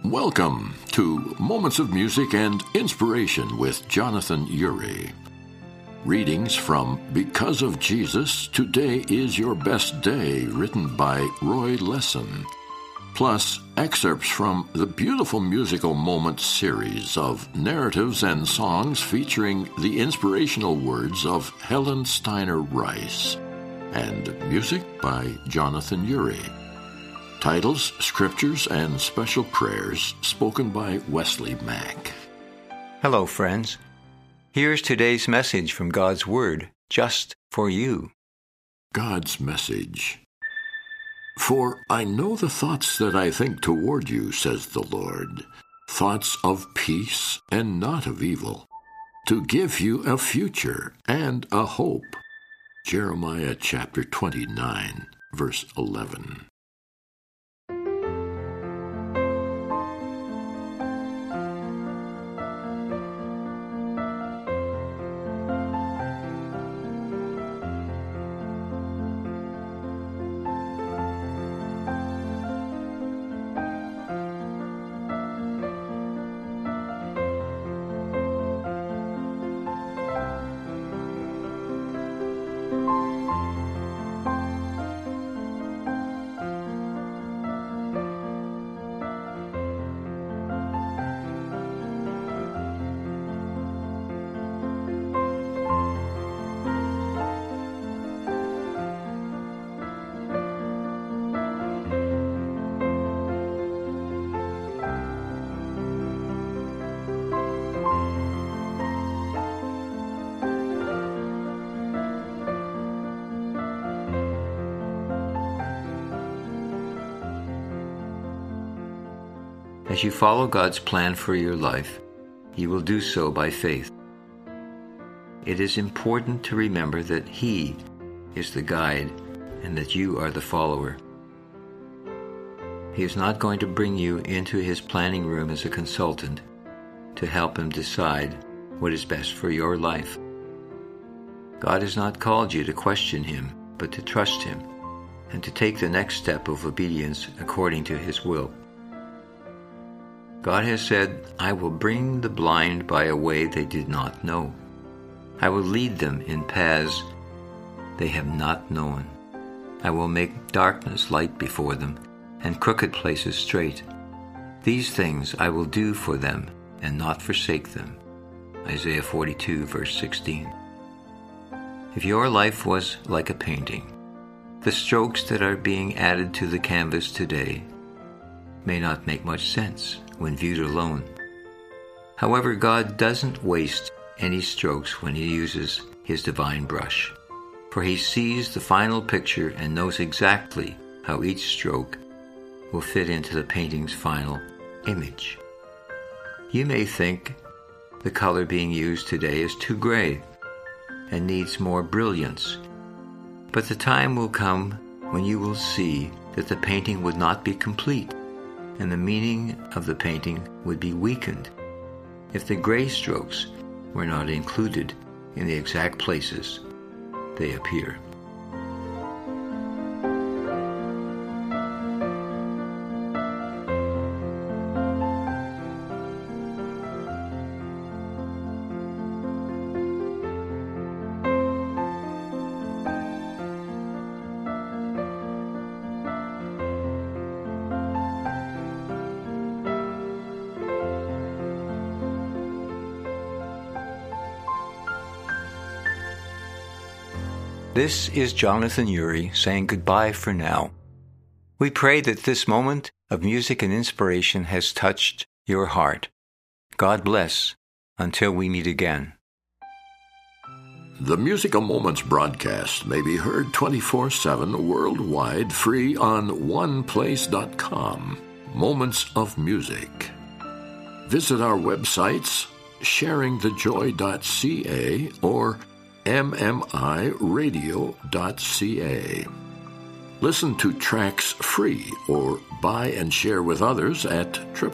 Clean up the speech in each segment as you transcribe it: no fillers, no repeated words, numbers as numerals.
Welcome to Moments of Music and Inspiration with Jonathan Urie. Readings from Because of Jesus, Today is Your Best Day, written by Roy Lessin. Plus, excerpts from the Beautiful Musical Moments series of narratives and songs featuring the inspirational words of Helen Steiner Rice, and music by Jonathan Urie. Titles, scriptures, and special prayers spoken by Wesley Mack. Hello, friends. Here's today's message from God's Word, just for you. God's message. For I know the thoughts that I think toward you, says the Lord, thoughts of peace and not of evil, to give you a future and a hope. Jeremiah chapter 29, verse 11. As you follow God's plan for your life, you will do so by faith. It is important to remember that He is the guide and that you are the follower. He is not going to bring you into His planning room as a consultant to help Him decide what is best for your life. God has not called you to question Him, but to trust Him and to take the next step of obedience according to His will. God has said, I will bring the blind by a way they did not know. I will lead them in paths they have not known. I will make darkness light before them, and crooked places straight. These things I will do for them, and not forsake them. Isaiah 42, verse 16. If your life was like a painting, the strokes that are being added to the canvas today may not make much sense when viewed alone. However, God doesn't waste any strokes when He uses His divine brush, for He sees the final picture and knows exactly how each stroke will fit into the painting's final image. You may think the color being used today is too gray and needs more brilliance, but the time will come when you will see that the painting would not be complete, and the meaning of the painting would be weakened if the gray strokes were not included in the exact places they appear. This is Jonathan Urie saying goodbye for now. We pray that this moment of music and inspiration has touched your heart. God bless until we meet again. The Musical Moments broadcast may be heard 24/7 worldwide, free on oneplace.com. Moments of Music. Visit our websites, sharingthejoy.ca or mmiradio.ca. Listen to tracks free or buy and share with others at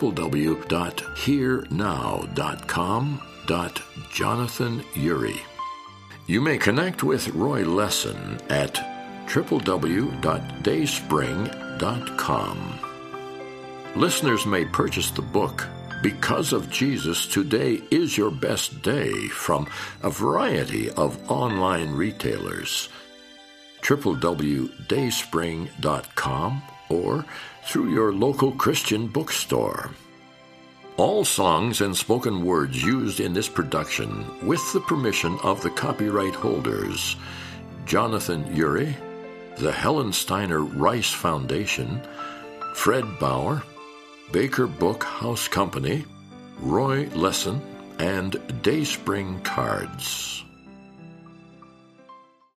www.hearnow.com.Jonathan Urie. You may connect with Roy Lessin at www.dayspring.com. Listeners may purchase the book, Because of Jesus, Today is Your Best Day, from a variety of online retailers, www.dayspring.com, or through your local Christian bookstore. All songs and spoken words used in this production, with the permission of the copyright holders, Jonathan Urie, the Helen Steiner Rice Foundation, Fred Bauer, Baker Book House Company, Roy Lesson, and Dayspring Cards.